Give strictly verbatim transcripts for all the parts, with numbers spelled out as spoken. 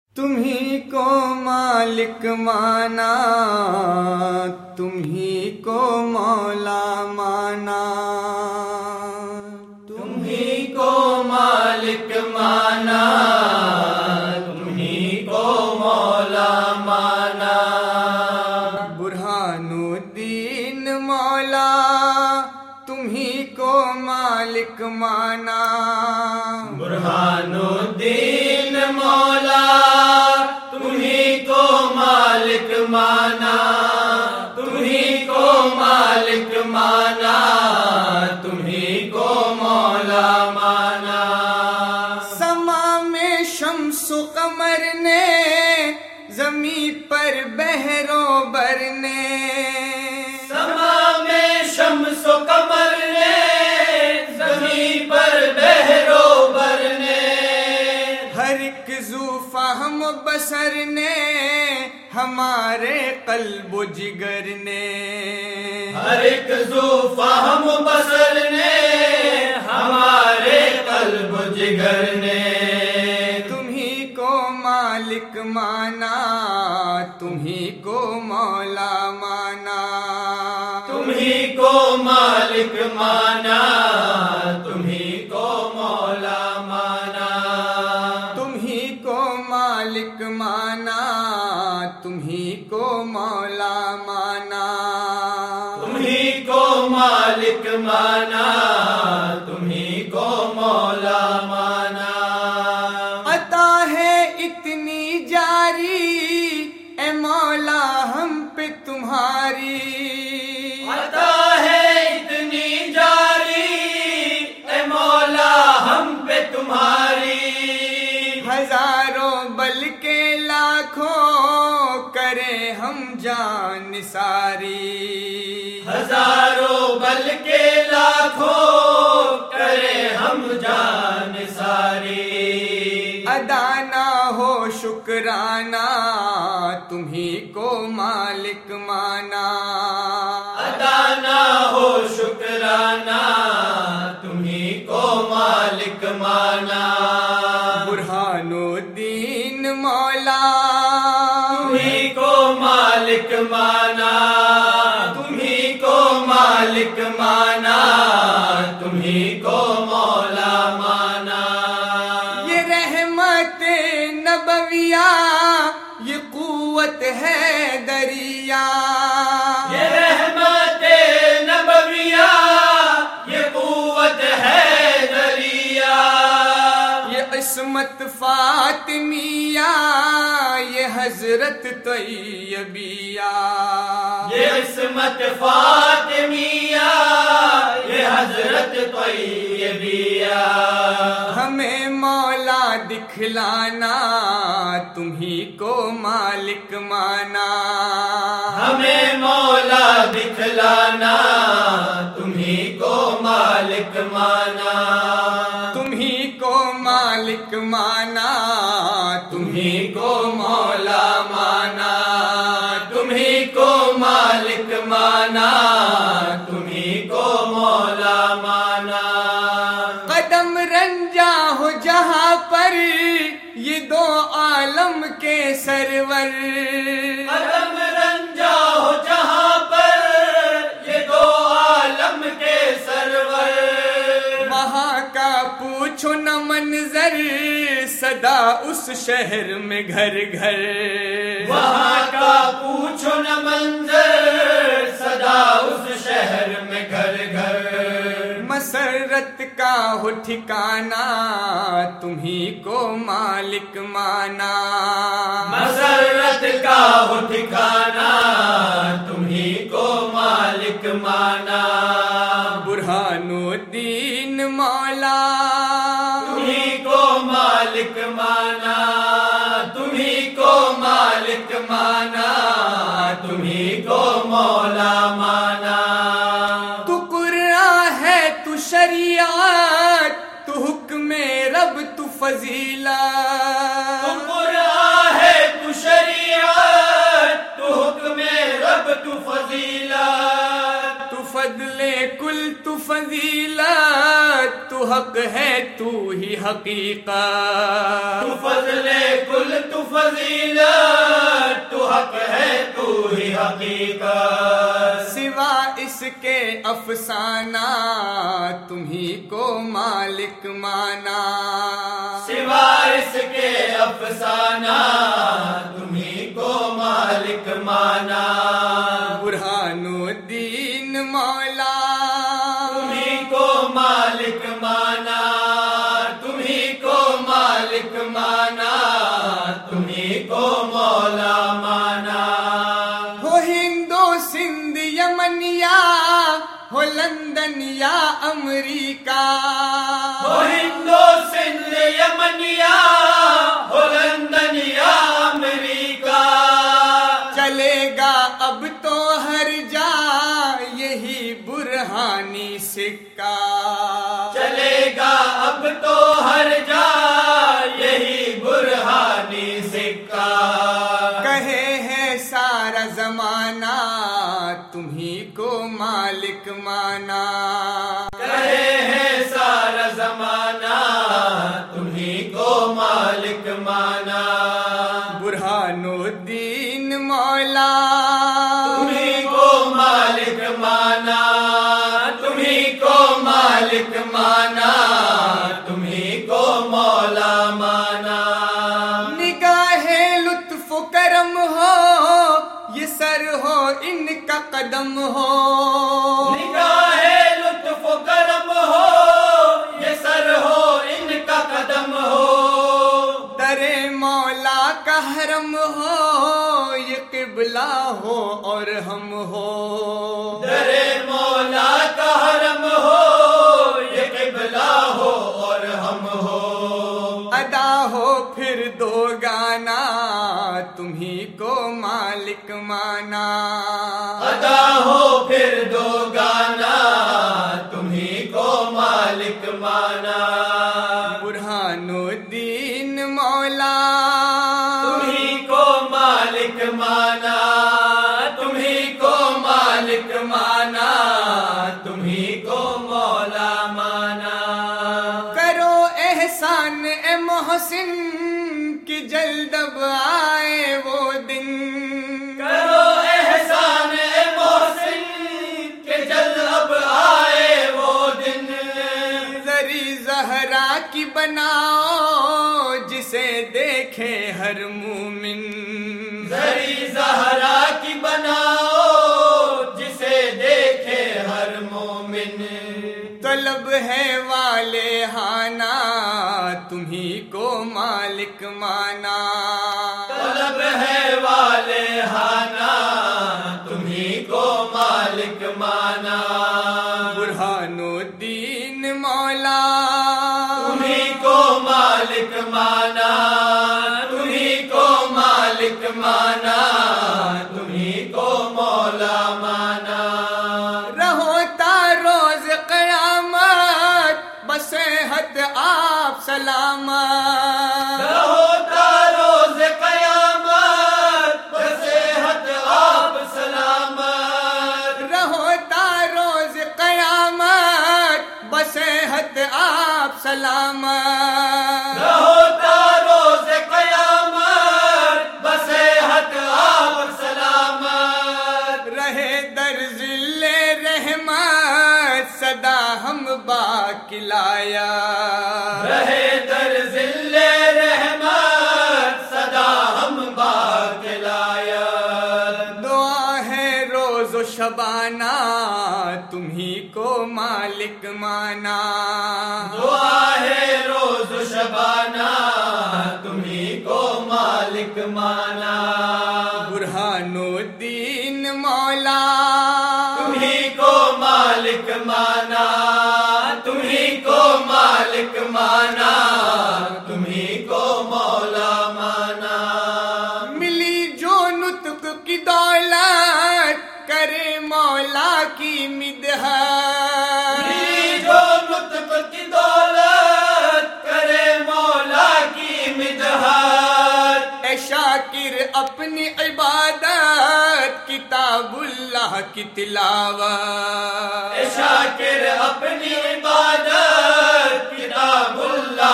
تمہیں کو مالک مانا، تمہیں کو مولا مانا، تمہیں کو مالک مانا، تمہیں کو مولا مانا، برہان الدین مولا تمہیں کو مالک مانا، برہان الدین مولا تمہیں کو مالک مانا، تمہیں کو مالک مانا، تمہیں کو مولا مانا۔ سما میں شمس و قمر نے، زمین پر بحر و بر نے، سما میں شمس و قمر نے، زمین پر بحر و بر نے، ہر ایک ذو فہم و بصر نے، ہمارے قلب و جگر نے، ہر ایک ذو فہم و بصر نے، ہمارے قلب و جگر نے، تمہیں کو مالک مانا، تمہیں کو مولا مانا، تمہیں کو مالک مانا، تمہیں کو مولا مانا، تمہیں کو مالک مانا، تمہیں کو مولا مانا، تمہیں کو مالک مانا، تمہیں کو مولا مانا۔ عطا ہے اتنی جاری اے مولا ہم پہ تمہاری، عطا ہے اتنی جاری اے مولا ہم پہ تمہاری، ہزاروں بلکہ لاکھوں کرے ہم جان ساری، ہزاروں بلکہ لاکھوں کرے ہم جان ساری، ادا نہ ہو شکرانہ تمہیں کو مالک مانا، ادا نہ ہو شکرانہ تمہیں کو مالک مانا، برہان الدین مولا تمہیں کو مالک مانا، تمہیں کو مالک مانا، تمہیں کو مولا مانا۔ یہ رحمت نبویہ یہ قوت ہے دریا، یہ رحمت نبویہ یہ قوت ہے دریا، یہ عصمت فاطمیہ یہ حضرت طیبیہ، یہ عصمت فاطمیہ یہ حضرت طیبیہ، ہمیں مولا دکھلانا تمہیں کو مالک مانا، ہمیں مولا دکھلانا تمہیں کو مالک مانا، تمہیں کو مالک مانا، تمہیں کو مولا مانا، تمہیں کو مالک مانا، تمہیں کو مولا مانا۔ قدم رنجا ہو جہاں پر یہ دو عالم کے سرور، قدم رنجا ہو جہاں پر یہ دو عالم کے سرور، وہاں کا پوچھو نہ منظر صدا اس شہر میں گھر گھر، وہاں کا پوچھو نہ منظر صدا اس شہر میں گھر گھر، مسرت کا ہو ٹھکانہ تمہیں کو مالک مانا، مسرت کا ہو ٹھکانہ تمہیں کو مالک مانا، برہان الدین مولا تمہیں کو مالک مانا، تمہیں کو مالک مانا، تمہیں کو مولا مانا۔ تو قرآن ہے تو شریعت تو حکم رب تو فضیلت، تو قرآن ہے تو شریعت تو حکم رب تو فضیلت، تو فضل کل تو فضیلت تو حق ہے تو ہی حقیقت، تو فضل کل تو فضیلت، تو حق ہے تو ہی حقیقت، سوا اس کے افسانہ تمہیں کو مالک مانا، سوا اس کے افسانہ تمہیں کو مالک مانا، برہان الدین مولا تمہیں کو مالک مانا، تمہیں کو مالک مانا، تمہیں کو مولا مانا، ہو ہندو سندھ یمن یا ہو لندن یا امریکہ، ہو ہندو سندھ یمن یا ہو لندن یا امریکہ، چلے گا اب تو ہر جا یہی برہانی سکہ، چلے گا اب تو ہر جا یہی برہانی سکہ، کہے ہے سارا زمانہ تمہیں کو مالک مانا، کہے ہے سارا زمانہ تمہیں کو مالک مانا، برہان الدین مولا تمہیں کو مالک مانا، تمہیں کو مالک مانا، تمہیں کو مولا مانا، نگاہ لطف و کرم ہو یہ سر ہو ان کا قدم ہو، نگاہ لطف و کرم ہو یہ سر ہو ان کا قدم ہو، در مولا کا حرم ہو یہ قبلہ ہو اور ہم ہو، در مولا کا حرم ہو یہ قبلہ ہو اور ہم ہو، ادا ہو پھر دو گانا تمہیں کو مالک مانا، ادا ہو پھر دو گانا تمہیں کو مالک مانا، برہان الدین مولا تمہیں کو مالک مانا، تمہیں کو مالک مانا، تمہیں کو مولا مانا، کرو احسان اے محسن کہ جلد اب آئے وہ دن، کرو احسان اے محسن کہ جلد اب آئے وہ دن، زری زہرا کی بناؤ جسے دیکھے ہر مومن، زری زہرا کی بناؤ جسے دیکھے ہر مومن، طلب ہے والے ہانا تمہیں کو مالک مانا، طلب ہے والے ہانا تمہیں کو مالک مانا، برہان الدین مولا تمہیں کو مالک مانا، تمہیں کو مالک مانا، تمہیں کو مولا مانا، رہو تا روز قیامت بصحت آپ سلامت، رہو تا روز قیامت بصحت آپ سلامت، رہو تا روز قیامت بصحت آپ سلامت، رہو تا روز قیامت بصحت آپ سلامت، رہے در ذل رحمت صدا ہم باقلایا، رہے در ذل رحمت صدا ہم باقلایا، دعا ہے روز و شبانہ تمہیں کو مالک مانا، دعا ہے روز و شبانہ تمہیں کو مالک مانا، برہان الدین مولا تمہیں کو مالک مانا، تمہیں کو مالک مانا، تمہیں کو مولا مانا، ملی جو نطق کی دولت کرے مولا کی مدحت، ملی جو نطق کی دولت کرے مولا کی مدحت، اے شاکر اپنی عبادت کتاب اللہ کی تلاوت، اے شاکر اپنی عبادت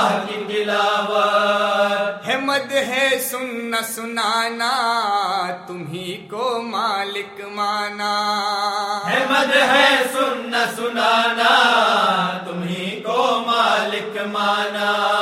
اللہ کی تلاوت، ہے مد ہے سننا سنانا تمہیں کو مالک مانا، ہے مد ہے سننا سنانا تمہیں کو مالک مانا۔